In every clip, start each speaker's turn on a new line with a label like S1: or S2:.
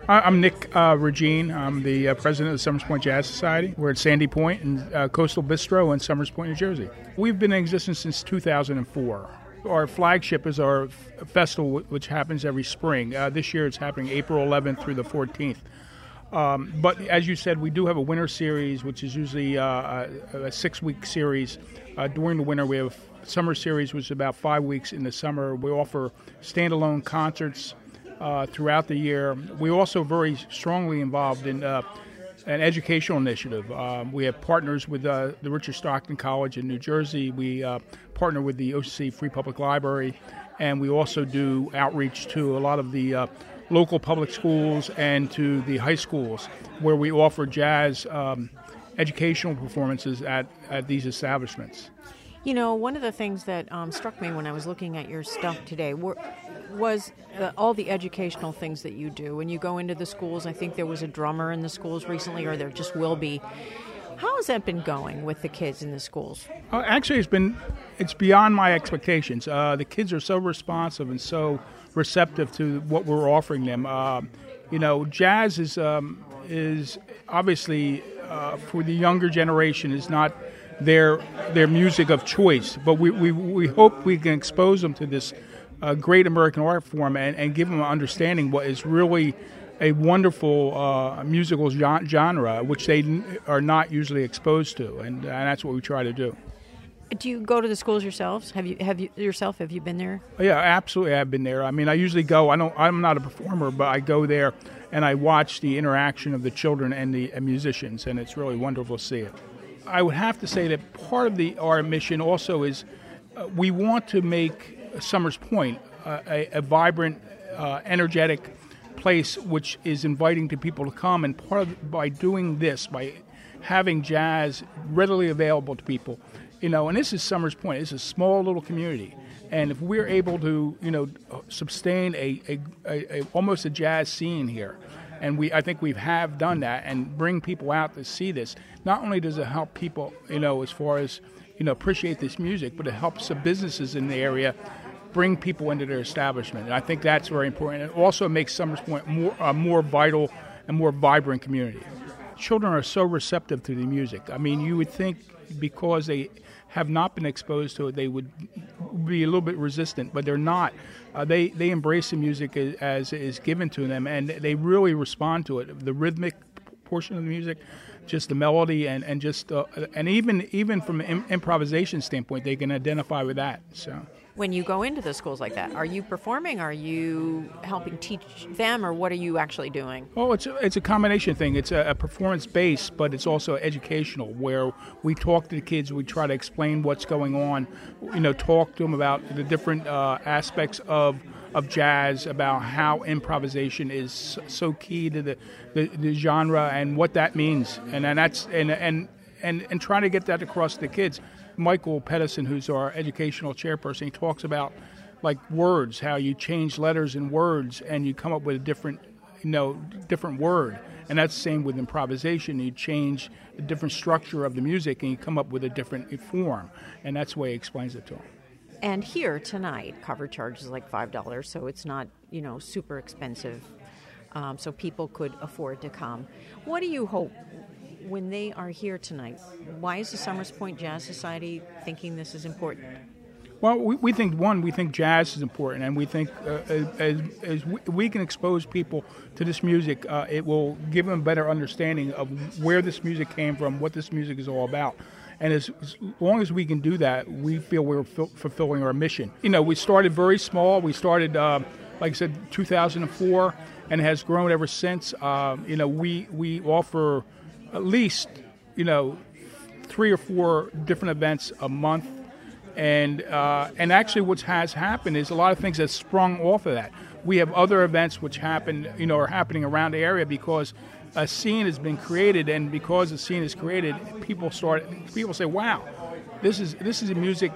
S1: I'm Nick Regine. I'm the president of the Summers Point Jazz Society. We're at Sandy Point and Coastal Bistro in Summers Point, New Jersey. We've been in existence since 2004. Our flagship is our festival, which happens every spring. This year it's happening April 11th through the 14th. But as you said, we do have a winter series, which is usually a 6-week series. During the winter, we have summer series, which is about 5 weeks in the summer. We offer standalone concerts throughout the year. We're also very strongly involved in an educational initiative. We have partners with the Richard Stockton College in New Jersey. We partner with the OCC Free Public Library, and we also do outreach to a lot of the local public schools and to the high schools, where we offer jazz educational performances at these establishments.
S2: You know, one of the things that struck me when I was looking at your stuff today was all the educational things that you do. When you go into the schools, I think there was a drummer in the schools recently, or there just will be. How has that been going with the kids in the schools?
S1: Actually, it's beyond my expectations. The kids are so responsive and so receptive to what we're offering them. Jazz is obviously for the younger generation is not their music of choice, but we hope we can expose them to this great American art form and give them an understanding what is really a wonderful musical genre, which they are not usually exposed to, and that's what we try to do.
S2: Do you go to the schools yourselves? Have you been there?
S1: Yeah, absolutely. I've been there. I mean, I usually go. I'm not a performer, but I go there and I watch the interaction of the children and the musicians, and it's really wonderful to see it. I would have to say that part of our mission also is we want to make Summers Point a vibrant, energetic place, which is inviting to people to come. And by doing this, by having jazz readily available to people, and this is Summers Point. It's a small little community, and if we're able to, sustain a almost a jazz scene here, and I think we have done that, and bring people out to see this. Not only does it help people, as far as appreciate this music, but it helps the businesses in the area bring people into their establishment, and I think that's very important. It also makes Summers Point a more vital and more vibrant community. Children are so receptive to the music. I mean, you would think because they have not been exposed to it, they would be a little bit resistant, but they're not. They embrace the music as it is given to them, and they really respond to it. The rhythmic portion of the music, just the melody, and just and even from an improvisation standpoint, they can identify with that. So.
S2: When you go into the schools like that, are you performing? Are you helping teach them, or what are you actually doing?
S1: Well, it's a combination thing. It's a performance base, but it's also educational, where we talk to the kids, we try to explain what's going on, talk to them about the different aspects of jazz, about how improvisation is so key to the genre and what that means, and trying to get that across to the kids. Michael Pedersen, who's our educational chairperson, he talks about like words, how you change letters in words and you come up with a different word. And that's the same with improvisation. You change the different structure of the music and you come up with a different form. And that's the way he explains it to them.
S2: And here tonight, cover charge is like $5, so it's not, super expensive. So people could afford to come. What do you hope when they are here tonight? Why is the Summers Point Jazz Society thinking this is important?
S1: Well, we think jazz is important, and we think as we can expose people to this music, it will give them a better understanding of where this music came from, what this music is all about. And as long as we can do that, we feel we're fulfilling our mission. We started very small. We started, like I said, 2004, and it has grown ever since. We offer at least, 3 or 4 different events a month. And actually what has happened is a lot of things have sprung off of that. We have other events which happen, are happening around the area because a scene has been created, and because the scene is created, people say, wow, this is the music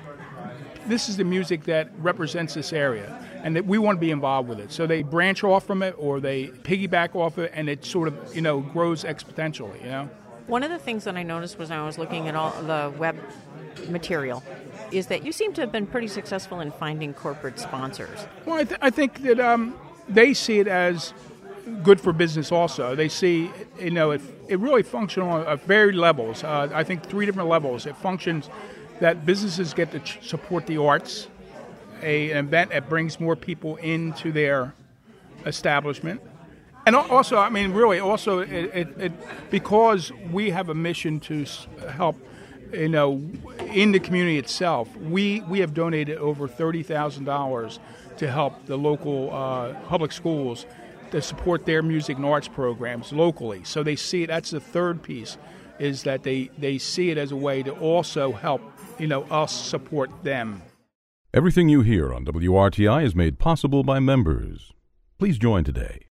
S1: that represents this area, and that we want to be involved with it. So they branch off from it, or they piggyback off it, and it sort of, grows exponentially,
S2: One of the things that I noticed when I was looking at all the web material is that you seem to have been pretty successful in finding corporate sponsors.
S1: Well, I think that they see it as good for business also. They see, it really functions on varied levels. I think 3 different levels. It functions that businesses get to support the arts, an event that brings more people into their establishment. And also, I mean, really, also, it because we have a mission to help, in the community itself, we have donated over $30,000 to help the local public schools to support their music and arts programs locally. So they see it, that's the third piece, is that they see it as a way to also help, us support them.
S3: Everything you hear on WRTI is made possible by members. Please join today